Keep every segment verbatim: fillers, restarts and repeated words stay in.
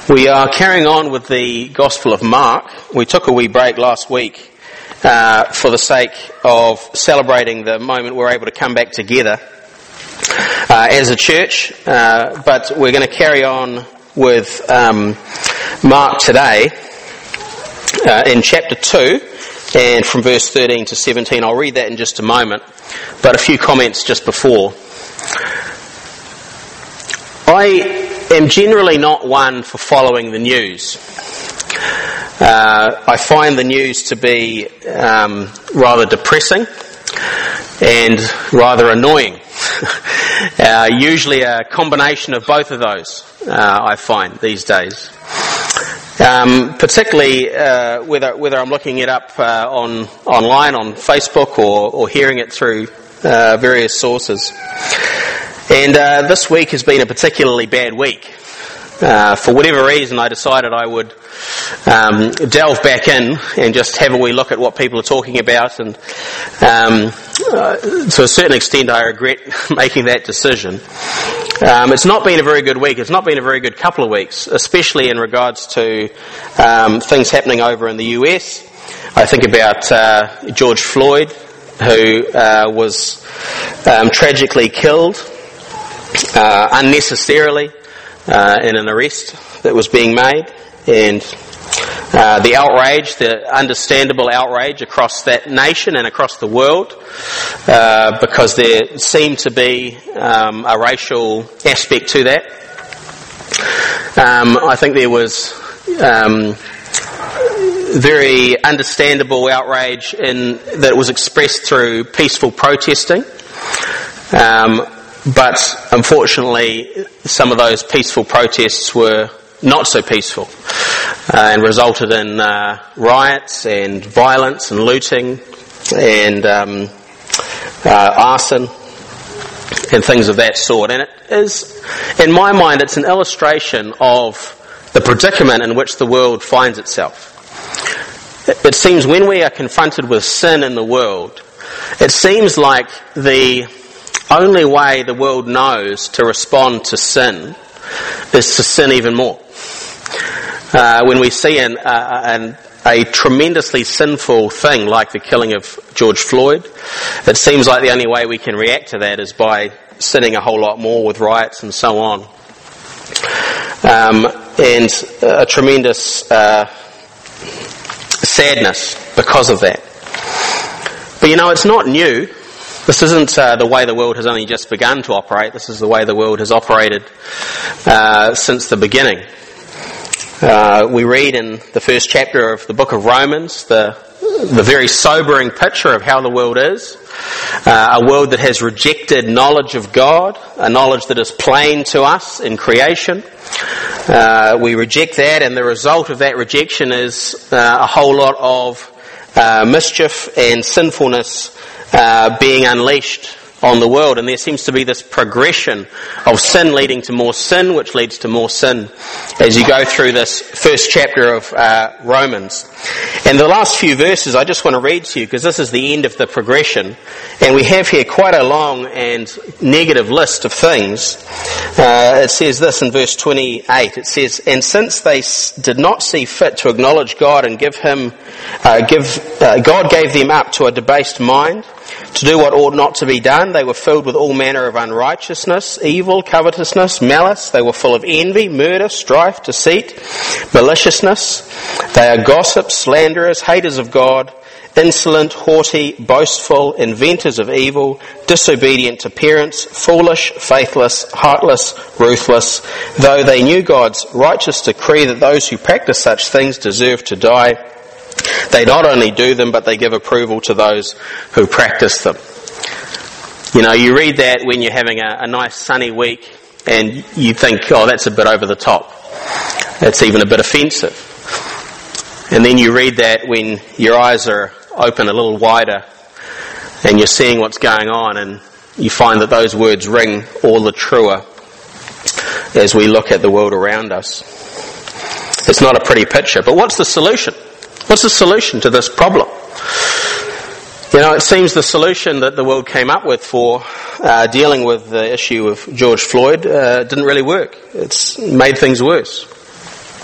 We are carrying on with the Gospel of Mark. We took a wee break last week uh, for the sake of celebrating the moment we're able to come back together uh, as a church, uh, but we're going to carry on with um, Mark today uh, in chapter two and from verse thirteen to seventeen. I'll read that in just a moment, but a few comments just before. I am generally not one for following the news. Uh, I find the news to be um, rather depressing and rather annoying. uh, usually a combination of both of those, uh, I find, these days. Um, particularly uh, whether whether I'm looking it up uh, on online on Facebook or, or hearing it through uh, various sources. And uh, this week has been a particularly bad week. Uh, for whatever reason, I decided I would um, delve back in and just have a wee look at what people are talking about. And um, uh, to a certain extent, I regret making that decision. Um, it's not been a very good week. It's not been a very good couple of weeks, especially in regards to um, things happening over in the U S. I think about uh, George Floyd, who uh, was um, tragically killed Uh, unnecessarily uh, in an arrest that was being made, and uh, the outrage, the understandable outrage across that nation and across the world, uh, because there seemed to be um, a racial aspect to that. Um, I think there was um, very understandable outrage in that it was expressed through peaceful protesting. Um, But unfortunately, some of those peaceful protests were not so peaceful uh, and resulted in uh, riots and violence and looting and um, uh, arson and things of that sort. And it is, in my mind, it's an illustration of the predicament in which the world finds itself. It seems when we are confronted with sin in the world, it seems like the only way the world knows to respond to sin is to sin even more. Uh, when we see an, uh, an, a tremendously sinful thing like the killing of George Floyd, it seems like the only way we can react to that is by sinning a whole lot more with riots and so on. Um, and a tremendous uh, sadness because of that. But you know, it's not new. This isn't uh, the way the world has only just begun to operate. This is the way the world has operated uh, since the beginning. Uh, we read in the first chapter of the book of Romans the the very sobering picture of how the world is. Uh, a world that has rejected knowledge of God, a knowledge that is plain to us in creation. Uh, we reject that, and the result of that rejection is uh, a whole lot of uh, mischief and sinfulness Uh, being unleashed on the world, and there seems to be this progression of sin leading to more sin, which leads to more sin as you go through this first chapter of uh, Romans. And the last few verses I just want to read to you, because this is the end of the progression, and we have here quite a long and negative list of things. Uh, it says this in verse twenty-eight. It says, "And since they s- did not see fit to acknowledge God and give him, uh, give uh, God gave them up to a debased mind, to do what ought not to be done. They were filled with all manner of unrighteousness, evil, covetousness, malice. They were full of envy, murder, strife, deceit, maliciousness. They are gossips, slanderers, haters of God, insolent, haughty, boastful, inventors of evil, disobedient to parents, foolish, faithless, heartless, ruthless. Though they knew God's righteous decree that those who practice such things deserve to die, they not only do them, but they give approval to those who practice them." You know, you read that when you're having a, a nice sunny week and you think, oh, that's a bit over the top. That's even a bit offensive. And then you read that when your eyes are open a little wider and you're seeing what's going on, and you find that those words ring all the truer as we look at the world around us. It's not a pretty picture. But what's the solution? What's the solution to this problem? You know, it seems the solution that the world came up with for uh, dealing with the issue of George Floyd uh, didn't really work. It's made things worse.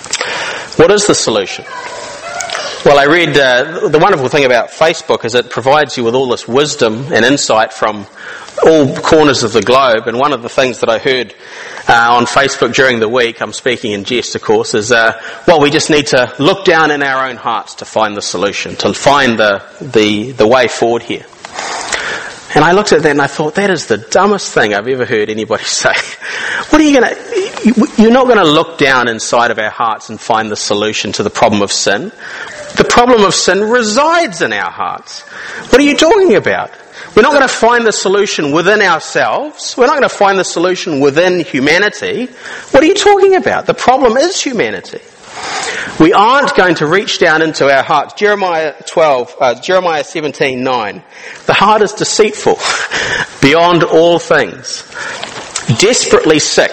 What is the solution? Well, I read, uh, the wonderful thing about Facebook is it provides you with all this wisdom and insight from all corners of the globe, and one of the things that I heard uh, on Facebook during the week, I'm speaking in jest of course, is, uh, well, we just need to look down in our own hearts to find the solution, to find the, the, the way forward here. And I looked at that and I thought, that is the dumbest thing I've ever heard anybody say. What are you going to, you're not going to look down inside of our hearts and find the solution to the problem of sin. The problem of sin resides in our hearts. What are you talking about? We're not going to find the solution within ourselves. We're not going to find the solution within humanity. What are you talking about? The problem is humanity. We aren't going to reach down into our hearts. Jeremiah twelve, uh, Jeremiah seventeen nine. The heart is deceitful beyond all things, desperately sick.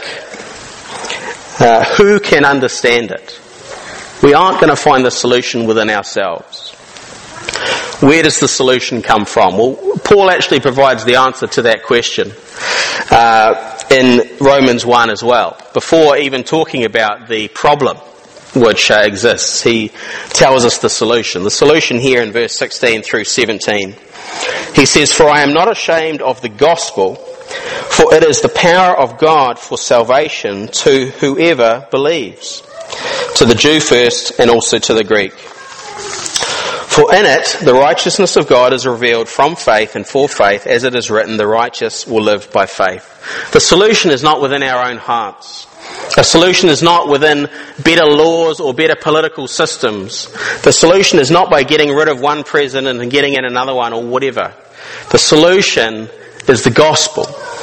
Uh, who can understand it? We aren't going to find the solution within ourselves. Where does the solution come from? Well, Paul actually provides the answer to that question uh, in Romans one as well. Before even talking about the problem which uh, exists, he tells us the solution. The solution here in verse sixteen through seventeen. He says, "For I am not ashamed of the gospel, for it is the power of God for salvation to whoever believes, to the Jew first and also to the Greek. For in it the righteousness of God is revealed from faith and for faith, as it is written, the righteous will live by faith." The solution is not within our own hearts. The solution is not within better laws or better political systems. The solution is not by getting rid of one president and getting in another one or whatever. The solution is the gospel.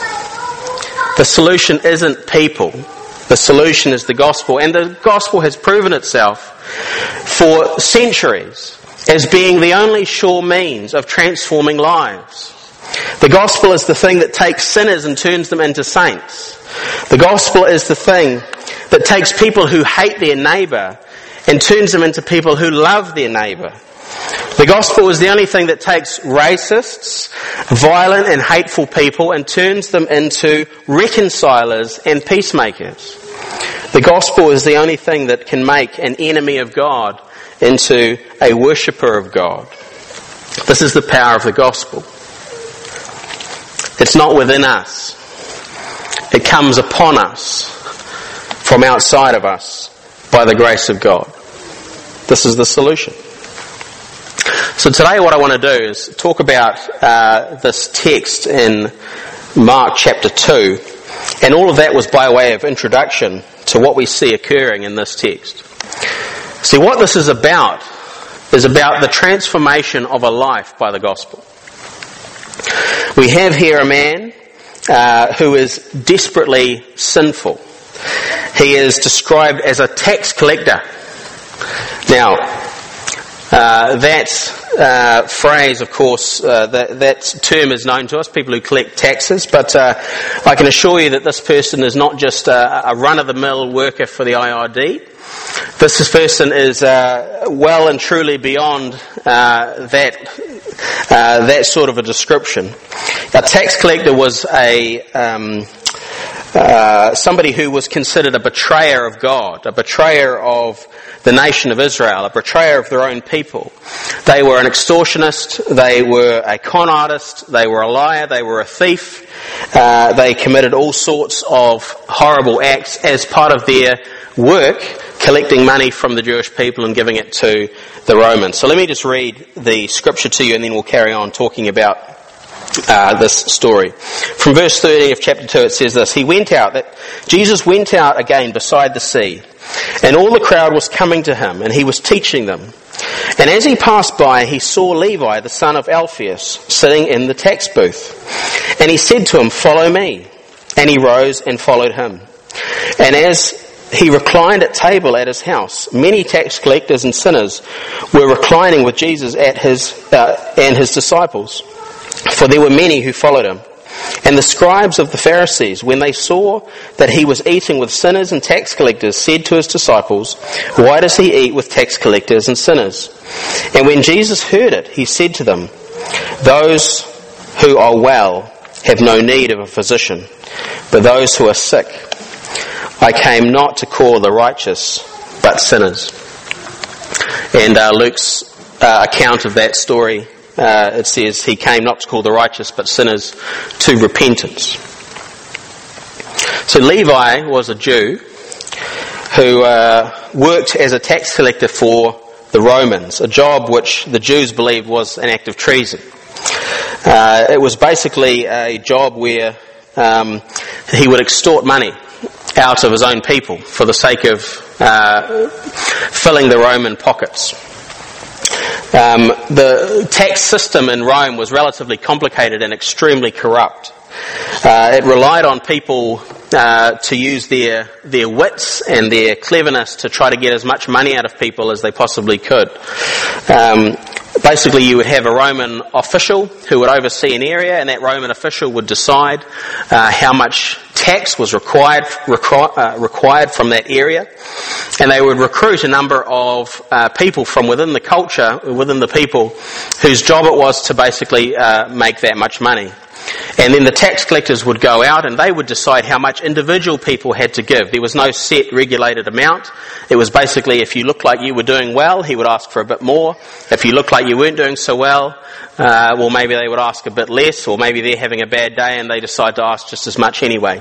The solution isn't people. The solution is the gospel. And the gospel has proven itself for centuries as being the only sure means of transforming lives. The gospel is the thing that takes sinners and turns them into saints. The gospel is the thing that takes people who hate their neighbour and turns them into people who love their neighbour. The gospel is the only thing that takes racists, violent and hateful people and turns them into reconcilers and peacemakers. The gospel is the only thing that can make an enemy of God into a worshipper of God. This is the power of the gospel. It's not within us. It comes upon us from outside of us by the grace of God. This is the solution. So today what I want to do is talk about uh, this text in Mark chapter two, and all of that was by way of introduction to what we see occurring in this text. See, what this is about is about the transformation of a life by the gospel. We have here a man uh, who is desperately sinful. He is described as a tax collector. Now, uh, that uh, phrase, of course, uh, that, that term is known to us, people who collect taxes, but uh, I can assure you that this person is not just a, a run-of-the-mill worker for the I R D. This person is uh, well and truly beyond uh, that uh, that sort of a description. A tax collector was a um, uh, somebody who was considered a betrayer of God, a betrayer of the nation of Israel, a betrayer of their own people. They were an extortionist, they were a con artist, they were a liar, they were a thief. Uh, they committed all sorts of horrible acts as part of their work, collecting money from the Jewish people and giving it to the Romans. So let me just read the scripture to you and then we'll carry on talking about uh, this story. From verse thirty of chapter two it says this: He went out, that Jesus went out again beside the sea, and all the crowd was coming to him, and he was teaching them. And as he passed by, he saw Levi, the son of Alphaeus, sitting in the tax booth. And he said to him, "Follow me." And he rose and followed him. And as he reclined at table at his house, many tax collectors and sinners were reclining with Jesus at his uh, and his disciples, for there were many who followed him. And the scribes of the Pharisees, when they saw that he was eating with sinners and tax collectors, said to his disciples, "Why does he eat with tax collectors and sinners?" And when Jesus heard it, he said to them, "Those who are well have no need of a physician, but those who are sick. I came not to call the righteous, but sinners." And uh, Luke's uh, account of that story, uh, it says, he came not to call the righteous but sinners to repentance. So Levi was a Jew who uh, worked as a tax collector for the Romans, a job which the Jews believed was an act of treason. Uh, it was basically a job where um, he would extort money out of his own people for the sake of uh, filling the Roman pockets. Um, the tax system in Rome was relatively complicated and extremely corrupt. Uh, it relied on people uh, to use their their wits and their cleverness to try to get as much money out of people as they possibly could. Um, basically, you would have a Roman official who would oversee an area, and that Roman official would decide uh, how much tax was required requ- uh, required from that area, and they would recruit a number of uh, people from within the culture, within the people, whose job it was to basically uh, make that much money. And then the tax collectors would go out and they would decide how much individual people had to give. There was no set regulated amount. It was basically, if you looked like you were doing well, he would ask for a bit more. If you looked like you weren't doing so well, uh, well maybe they would ask a bit less, or maybe they're having a bad day and they decide to ask just as much anyway.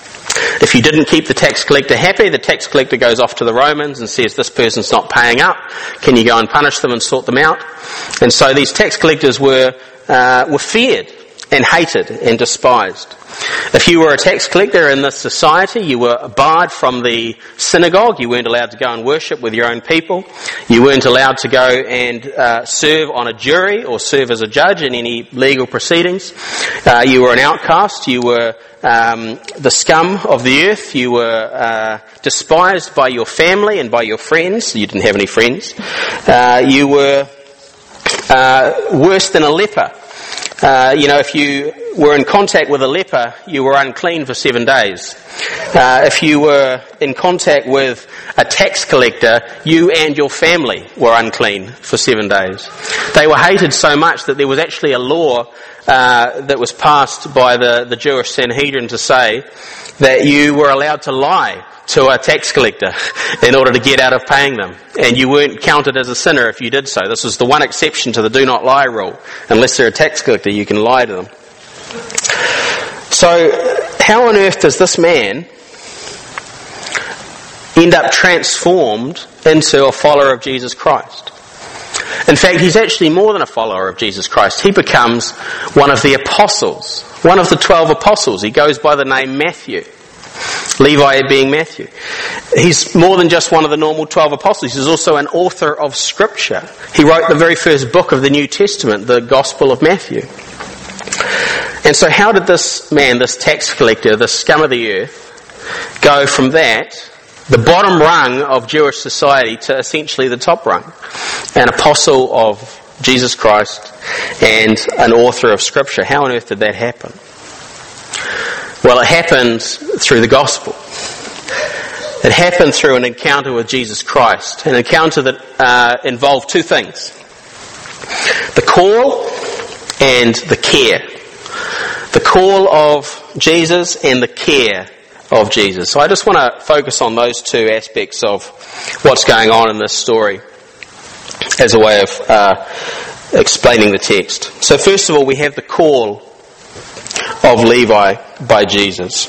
If you didn't keep the tax collector happy, the tax collector goes off to the Romans and says, this person's not paying up. Can you go and punish them and sort them out? And so these tax collectors were uh, were feared and hated and despised. If you were a tax collector in this society, you were barred from the synagogue. You weren't allowed to go and worship with your own people. You weren't allowed to go and uh, serve on a jury or serve as a judge in any legal proceedings. Uh, you were an outcast. You were um, the scum of the earth. You were uh, despised by your family and by your friends. You didn't have any friends. Uh, you were uh, worse than a leper. Uh, you know, if you were in contact with a leper, you were unclean for seven days. Uh, if you were in contact with a tax collector, you and your family were unclean for seven days. They were hated so much that there was actually a law uh, that was passed by the, the Jewish Sanhedrin to say that you were allowed to lie to a tax collector in order to get out of paying them. And you weren't counted as a sinner if you did so. This was the one exception to the do not lie rule. Unless they're a tax collector, you can lie to them. So, how on earth does this man end up transformed into a follower of Jesus Christ? In fact, he's actually more than a follower of Jesus Christ. He becomes one of the apostles, one of the twelve apostles. He goes by the name Matthew. Levi being Matthew. He's more than just one of the normal twelve apostles. He's also an author of Scripture. He wrote the very first book of the New Testament, the Gospel of Matthew. And so how did this man, this tax collector, the scum of the earth, go from that, the bottom rung of Jewish society, to essentially the top rung? An apostle of Jesus Christ and an author of Scripture. How on earth did that happen? Well, it happened through the gospel. It happened through an encounter with Jesus Christ, an encounter that uh, involved two things: the call and the care. The call of Jesus and the care of Jesus. So I just want to focus on those two aspects of what's going on in this story as a way of uh, explaining the text. So first of all, we have the call of Levi by Jesus.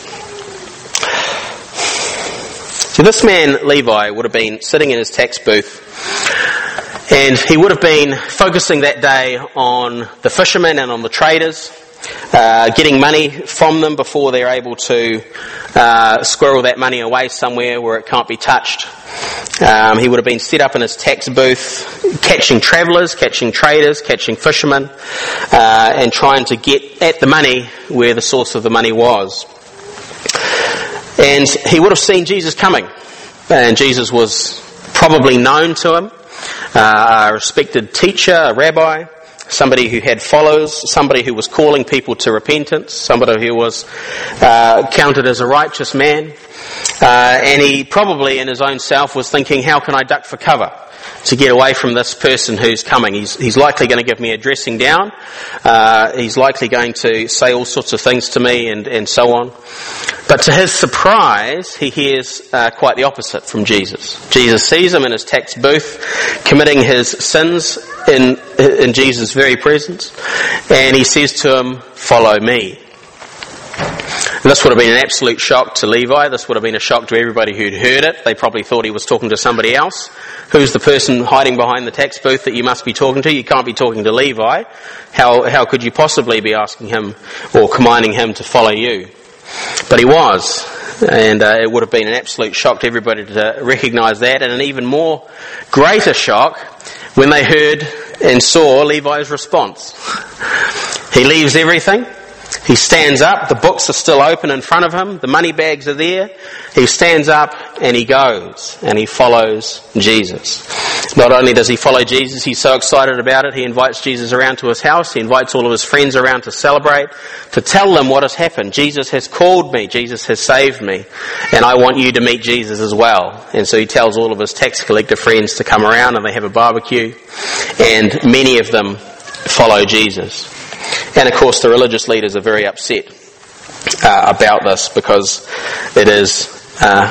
So this man, Levi, would have been sitting in his tax booth, and he would have been focusing that day on the fishermen and on the traders, uh, getting money from them before they're able to uh, squirrel that money away somewhere where it can't be touched. Um, he would have been set up in his tax booth, catching travellers, catching traders, catching fishermen, uh, and trying to get at the money where the source of the money was. And he would have seen Jesus coming, and Jesus was probably known to him, uh, a respected teacher, a rabbi, somebody who had followers, somebody who was calling people to repentance, somebody who was uh, counted as a righteous man. Uh, and he probably in his own self was thinking, how can I duck for cover to get away from this person who's coming? He's, he's likely going to give me a dressing down. Uh, he's likely going to say all sorts of things to me and, and so on. But to his surprise, he hears uh, quite the opposite from Jesus. Jesus sees him in his tax booth, committing his sins in, in Jesus' very presence, and he says to him, "Follow me." And this would have been an absolute shock to Levi. This would have been a shock to everybody who'd heard it. They probably thought he was talking to somebody else. Who's the person hiding behind the tax booth that you must be talking to? You can't be talking to Levi. How, how could you possibly be asking him or commanding him to follow you? But he was. And uh, it would have been an absolute shock to everybody to recognise that. And an even more greater shock when they heard and saw Levi's response. He leaves everything. He stands up, the books are still open in front of him, the money bags are there. He stands up and he goes and he follows Jesus. Not only does he follow Jesus, he's so excited about it, he invites Jesus around to his house, he invites all of his friends around to celebrate, to tell them what has happened. Jesus has called me, Jesus has saved me, and I want you to meet Jesus as well. And so he tells all of his tax collector friends to come around and they have a barbecue, and many of them follow Jesus. And of course the religious leaders are very upset uh, about this because it is uh,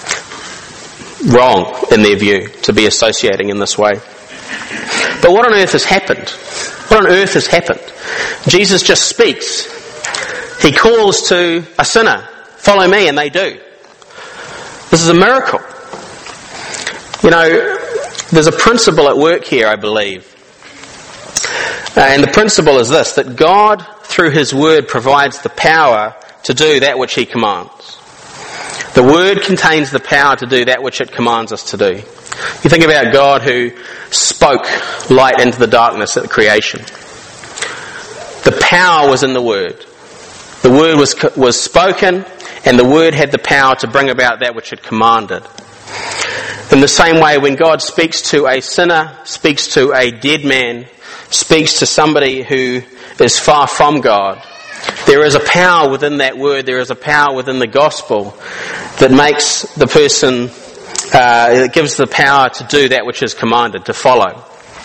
wrong in their view to be associating in this way. But what on earth has happened? What on earth has happened? Jesus just speaks. He calls to a sinner, "Follow me," and they do. This is a miracle. You know, there's a principle at work here, I believe. Uh, and the principle is this, that God, through His Word, provides the power to do that which He commands. The Word contains the power to do that which it commands us to do. You think about God who spoke light into the darkness at the creation. The power was in the Word. The Word was, was spoken, and the Word had the power to bring about that which it commanded. In the same way, when God speaks to a sinner, speaks to a dead man, speaks to somebody who is far from God, there is a power within that word, there is a power within the gospel that makes the person, uh, it gives the power to do that which is commanded, to follow.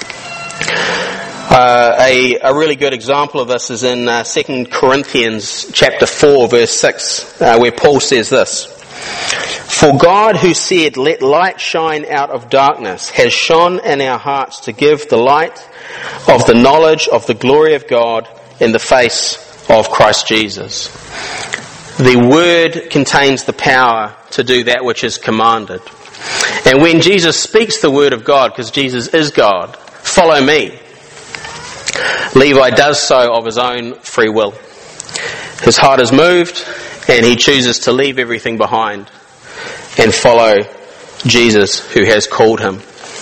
Uh, a, a really good example of this is in uh, Second Corinthians chapter four verse six, uh, where Paul says this: "For God, who said, 'Let light shine out of darkness,' has shone in our hearts to give the light of the knowledge of the glory of God in the face of Christ Jesus." The Word contains the power to do that which is commanded. And when Jesus speaks the Word of God, because Jesus is God, "Follow me," Levi does so of his own free will. His heart is moved and he chooses to leave everything behind and follow Jesus who has called him.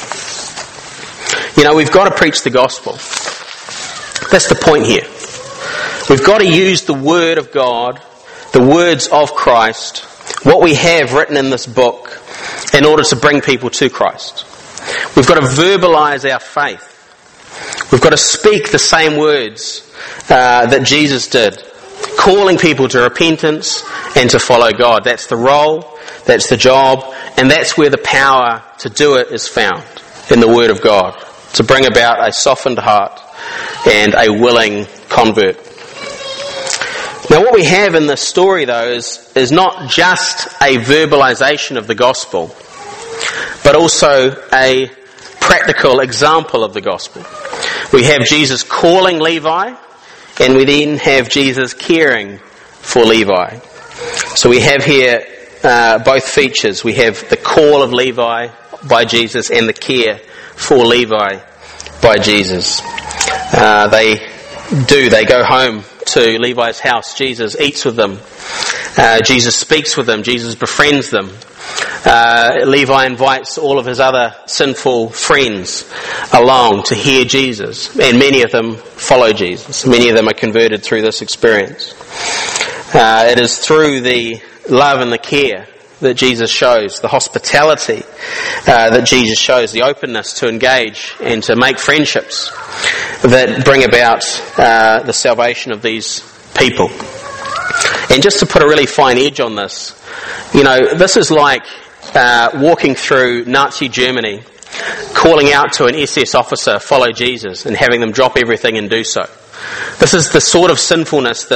You know, we've got to preach the gospel. That's the point here. We've got to use the Word of God, the words of Christ, what we have written in this book, in order to bring people to Christ. We've got to verbalise our faith. We've got to speak the same words uh, that Jesus did, calling people to repentance and to follow God. That's the role, that's the job, and that's where the power to do it is found, in the Word of God, to bring about a softened heart and a willing convert. Now what we have in this story though is, is not just a verbalization of the gospel, but also a practical example of the gospel. We have Jesus calling Levi, and we then have Jesus caring for Levi. So we have here uh, both features. We have the call of Levi by Jesus and the care for Levi by Jesus. Uh, they do, they go home to Levi's house. Jesus eats with them. Uh, Jesus speaks with them. Jesus befriends them. Uh, Levi invites all of his other sinful friends along to hear Jesus, and many of them follow Jesus. Many of them are converted through this experience. Uh, it is through the love and the care that Jesus shows, the hospitality uh, that Jesus shows, the openness to engage and to make friendships that bring about uh, the salvation of these people. And just to put a really fine edge on this, you know, this is like uh, walking through Nazi Germany, calling out to an S S officer, "Follow Jesus," and having them drop everything and do so. This is the sort of sinfulness that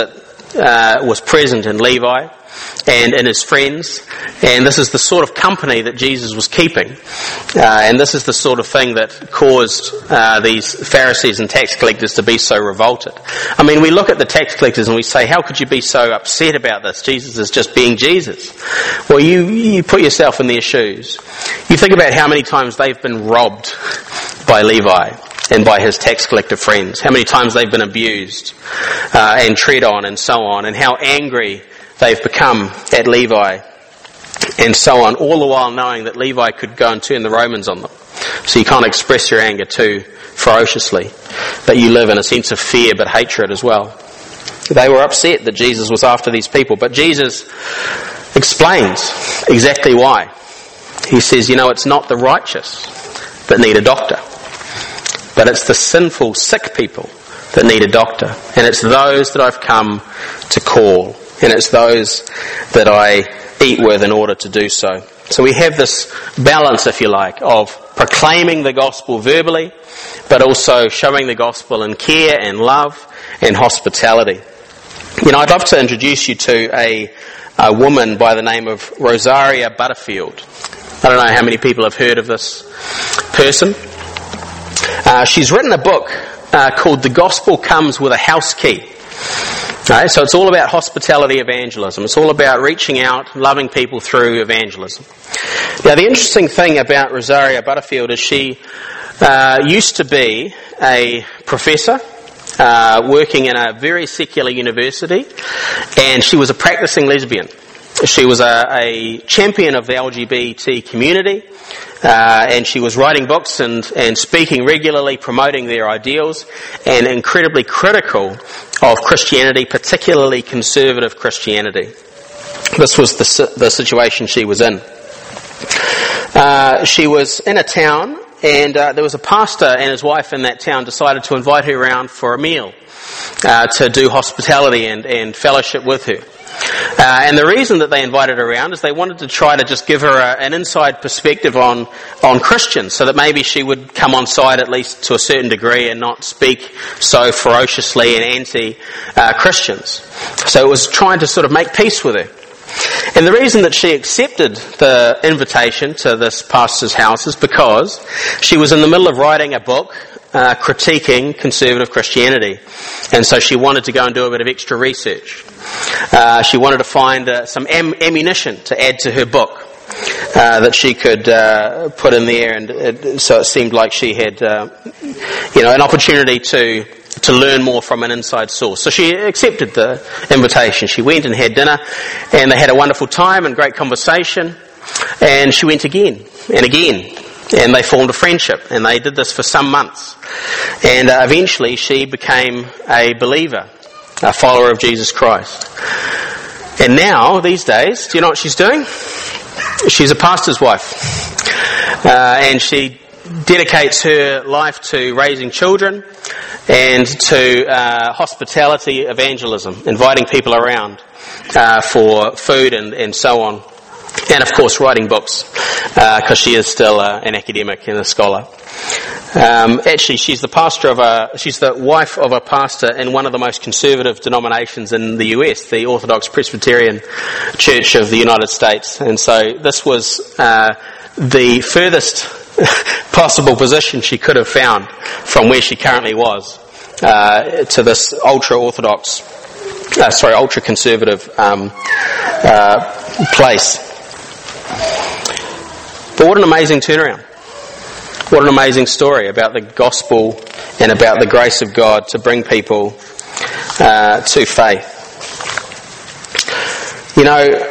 uh, was present in Levi and in his friends, and this is the sort of company that Jesus was keeping, uh, and this is the sort of thing that caused uh, these Pharisees and tax collectors to be so revolted. I mean, we look at the tax collectors and we say, how could you be so upset about this? Jesus is just being Jesus. Well, you, you put yourself in their shoes. You think about how many times they've been robbed by Levi and by his tax collector friends, how many times they've been abused uh, and tread on and so on, and how angry they've become at Levi and so on, all the while knowing that Levi could go and turn the Romans on them. So you can't express your anger too ferociously, but you live in a sense of fear but hatred as well. They were upset that Jesus was after these people, but Jesus explains exactly why. He says, you know, it's not the righteous that need a doctor, but it's the sinful, sick people that need a doctor. And it's those that I've come to call. And it's those that I eat with in order to do so. So we have this balance, if you like, of proclaiming the gospel verbally, but also showing the gospel in care and love and hospitality. You know, I'd love to introduce you to a, a woman by the name of Rosaria Butterfield. I don't know how many people have heard of this person. Uh, she's written a book uh, called The Gospel Comes with a House Key. Right, so it's all about hospitality evangelism. It's all about reaching out, loving people through evangelism. Now, the interesting thing about Rosaria Butterfield is she uh, used to be a professor uh, working in a very secular university, and she was a practicing lesbian. She was a, a champion of the L G B T community, uh, and she was writing books and, and speaking regularly, promoting their ideals, and incredibly critical of Christianity, particularly conservative Christianity. This was the, the situation she was in. Uh, she was in a town, and uh, there was a pastor and his wife in that town decided to invite her around for a meal uh, to do hospitality and, and fellowship with her. Uh, and the reason that they invited her around is they wanted to try to just give her a, an inside perspective on, on Christians, so that maybe she would come on side at least to a certain degree and not speak so ferociously and anti-Christians. Uh, so it was trying to sort of make peace with her. And the reason that she accepted the invitation to this pastor's house is because she was in the middle of writing a book uh, critiquing conservative Christianity. And so she wanted to go and do a bit of extra research. Uh, she wanted to find uh, some am- ammunition to add to her book uh, that she could uh, put in there, and it, so it seemed like she had, uh, you know, an opportunity to to learn more from an inside source. So she accepted the invitation. She went and had dinner, and they had a wonderful time and great conversation. And she went again and again, and they formed a friendship, and they did this for some months. And uh, eventually, she became a believer, a follower of Jesus Christ. And now, these days, do you know what she's doing? She's a pastor's wife. Uh, and she dedicates her life to raising children and to uh, hospitality evangelism, inviting people around uh, for food and, and so on. And of course writing books, because uh, she is still uh, an academic and a scholar. Um, actually, she's the pastor of a, she's the wife of a pastor in one of the most conservative denominations in the U S, the Orthodox Presbyterian Church of the United States. And so this was uh, the furthest possible position she could have found from where she currently was uh, to this ultra-Orthodox, uh, sorry, ultra-conservative um, uh, place. But what an amazing turnaround. What an amazing story about the gospel and about the grace of God to bring people uh, to faith. You know,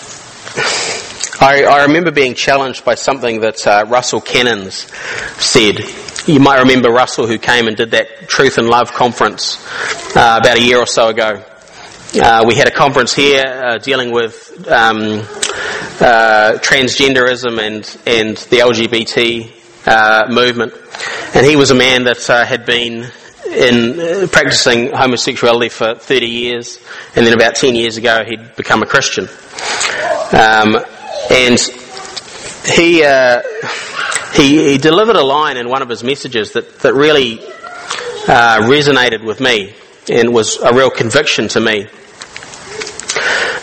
I, I remember being challenged by something that uh, Russell Cannons said. You might remember Russell, who came and did that Truth and Love conference uh, about a year or so ago. Uh, we had a conference here uh, dealing with um, uh, transgenderism and, and the L G B T uh, movement. And he was a man that uh, had been in uh, practicing homosexuality for thirty years, and then about ten years ago he'd become a Christian. Um, and he, uh, he he delivered a line in one of his messages that, that really uh, resonated with me and was a real conviction to me.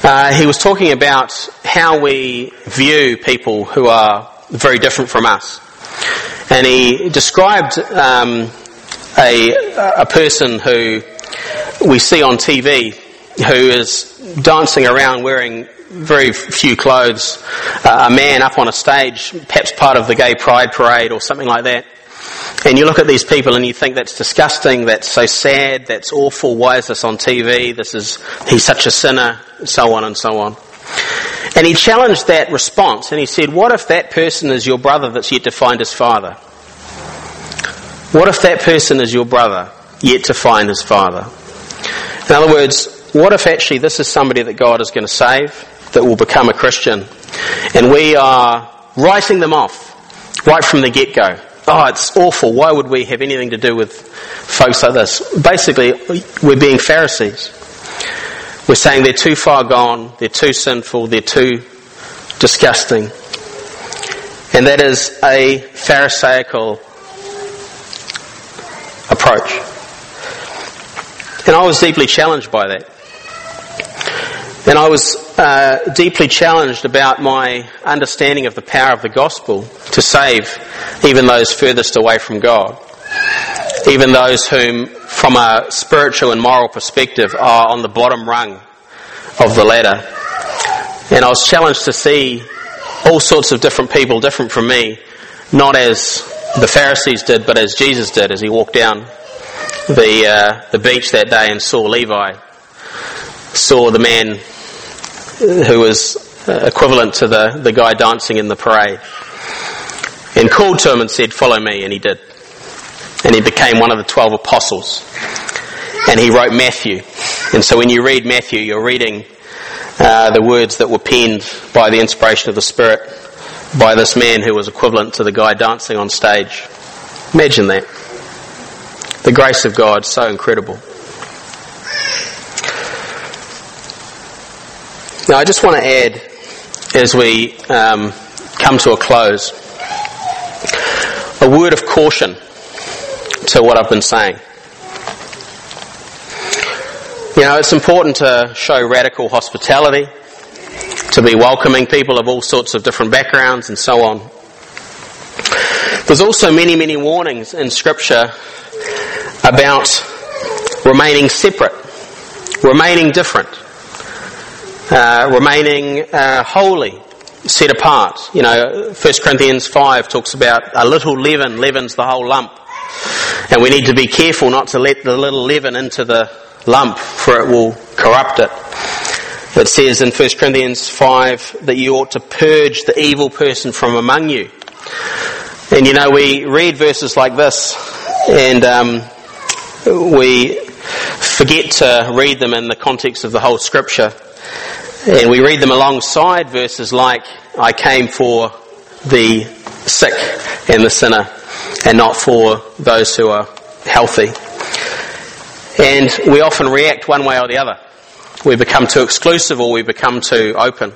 Uh, he was talking about how we view people who are very different from us. And he described um, a, a person who we see on T V who is dancing around wearing very few clothes, uh, a man up on a stage, perhaps part of the gay pride parade or something like that. And you look at these people and you think that's disgusting, that's so sad, that's awful, why is this on T V, this is, he's such a sinner, so on and so on. And he challenged that response and he said, what if that person is your brother that's yet to find his father? What if that person is your brother yet to find his father? In other words, what if actually this is somebody that God is going to save, that will become a Christian, and we are writing them off right from the get-go? Oh, it's awful. Why would we have anything to do with folks like this? Basically, we're being Pharisees. We're saying they're too far gone, they're too sinful, they're too disgusting. And that is a Pharisaical approach. And I was deeply challenged by that. And I was uh, deeply challenged about my understanding of the power of the gospel to save even those furthest away from God, even those whom, from a spiritual and moral perspective, are on the bottom rung of the ladder. And I was challenged to see all sorts of different people, different from me, not as the Pharisees did, but as Jesus did as he walked down the uh, the beach that day and saw Levi, saw the man who was equivalent to the, the guy dancing in the parade, and called to him and said, follow me, and he did. And he became one of the twelve apostles. And he wrote Matthew. And so when you read Matthew, you're reading uh, the words that were penned by the inspiration of the Spirit by this man who was equivalent to the guy dancing on stage. Imagine that. The grace of God, so incredible. Now I just want to add, as we um, come to a close, a word of caution to what I've been saying. You know, it's important to show radical hospitality, to be welcoming people of all sorts of different backgrounds and so on. There's also many, many warnings in Scripture about remaining separate, remaining different, uh, remaining uh, holy, set apart. You know, First Corinthians five talks about a little leaven leavens the whole lump. And we need to be careful not to let the little leaven into the lump, for it will corrupt it. It says in First Corinthians five that you ought to purge the evil person from among you. And you know, we read verses like this and um, we forget to read them in the context of the whole Scripture. And we read them alongside verses like, I came for the sick and the sinner, and not for those who are healthy. And we often react one way or the other. We become too exclusive or we become too open.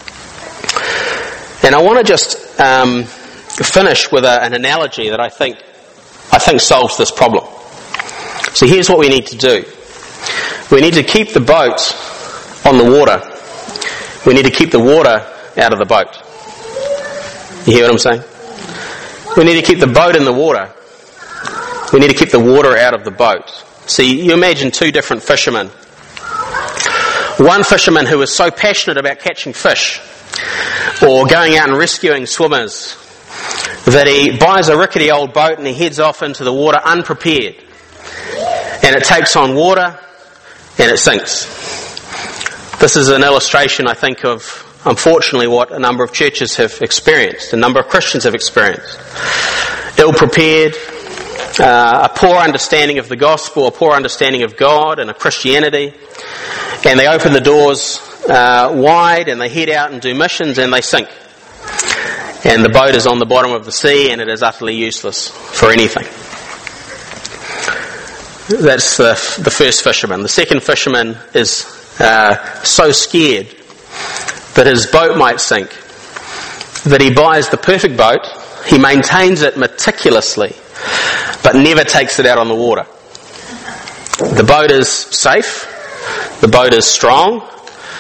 And I want to just um, finish with a, an analogy that I think I think solves this problem. So here's what we need to do. We need to keep the boat on the water. We need to keep the water out of the boat. You hear what I'm saying? We need to keep the boat in the water. We need to keep the water out of the boat. See, you imagine two different fishermen. One fisherman who is so passionate about catching fish or going out and rescuing swimmers that he buys a rickety old boat and he heads off into the water unprepared. And it takes on water and it sinks. This is an illustration, I think, of unfortunately what a number of churches have experienced, a number of Christians have experienced. Ill-prepared, uh, a poor understanding of the gospel, a poor understanding of God and of Christianity, and they open the doors uh, wide and they head out and do missions and they sink. And the boat is on the bottom of the sea and it is utterly useless for anything. That's the, the first fisherman. The second fisherman is uh, so scared that his boat might sink that he buys the perfect boat, he maintains it meticulously, but never takes it out on the water. The boat is safe, the boat is strong,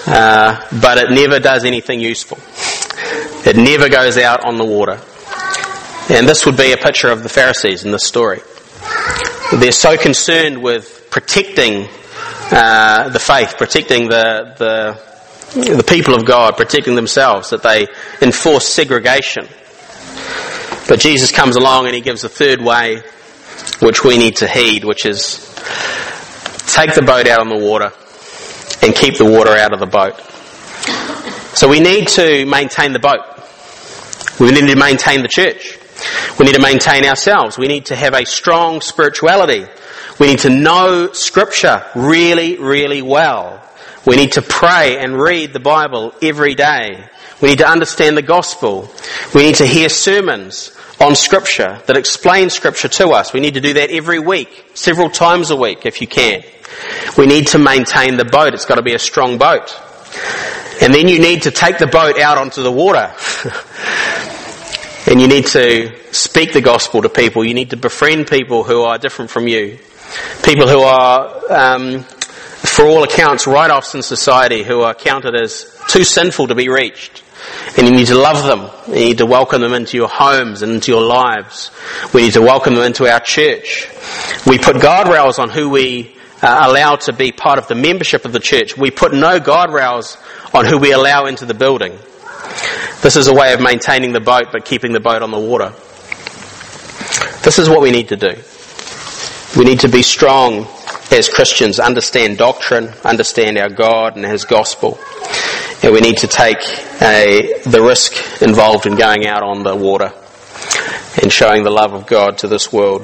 uh, but it never does anything useful. It never goes out on the water. And this would be a picture of the Pharisees in this story. They're so concerned with protecting uh, the faith, protecting the, the the people of God, protecting themselves, that they enforce segregation. But Jesus comes along and he gives a third way which we need to heed, which is take the boat out on the water and keep the water out of the boat. So we need to maintain the boat. We need to maintain the church. We need to maintain ourselves. We need to have a strong spirituality. We need to know Scripture really, really well. We need to pray and read the Bible every day. We need to understand the gospel. We need to hear sermons on Scripture that explain Scripture to us. We need to do that every week, several times a week if you can. We need to maintain the boat. It's got to be a strong boat. And then you need to take the boat out onto the water. And you need to speak the gospel to people. You need to befriend people who are different from you. People who are, um, for all accounts, write-offs in society, who are counted as too sinful to be reached. And you need to love them. You need to welcome them into your homes and into your lives. We need to welcome them into our church. We put guardrails on who we uh, allow to be part of the membership of the church. We put no guardrails on who we allow into the building. This is a way of maintaining the boat but keeping the boat on the water. This is what we need to do. We need to be strong as Christians, understand doctrine, understand our God and His gospel. And we need to take a, the risk involved in going out on the water and showing the love of God to this world.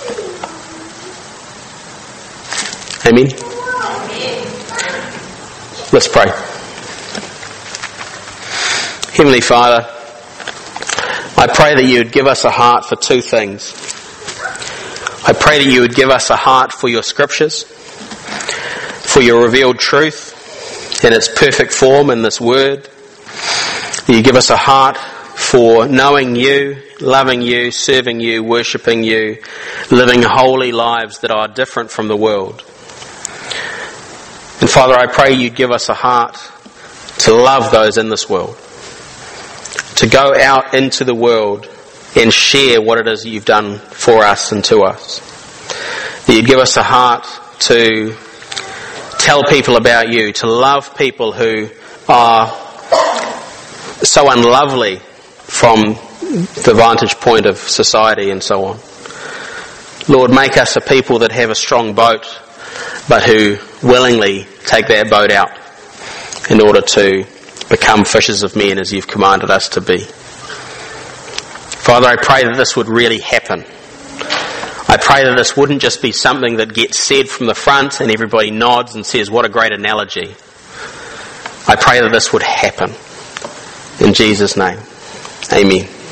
Amen? Let's pray. Heavenly Father, I pray that you would give us a heart for two things. I pray that you would give us a heart for your scriptures, for your revealed truth in its perfect form in this word. That you give us a heart for knowing you, loving you, serving you, worshipping you, living holy lives that are different from the world. And Father, I pray you'd give us a heart to love those in this world, to go out into the world and share what it is you've done for us and to us. That you'd give us a heart to tell people about you, to love people who are so unlovely from the vantage point of society and so on. Lord, make us a people that have a strong boat, but who willingly take that boat out in order to become fishers of men as you've commanded us to be. Father, I pray that this would really happen. I pray that this wouldn't just be something that gets said from the front and everybody nods and says, what a great analogy. I pray that this would happen. In Jesus' name, amen.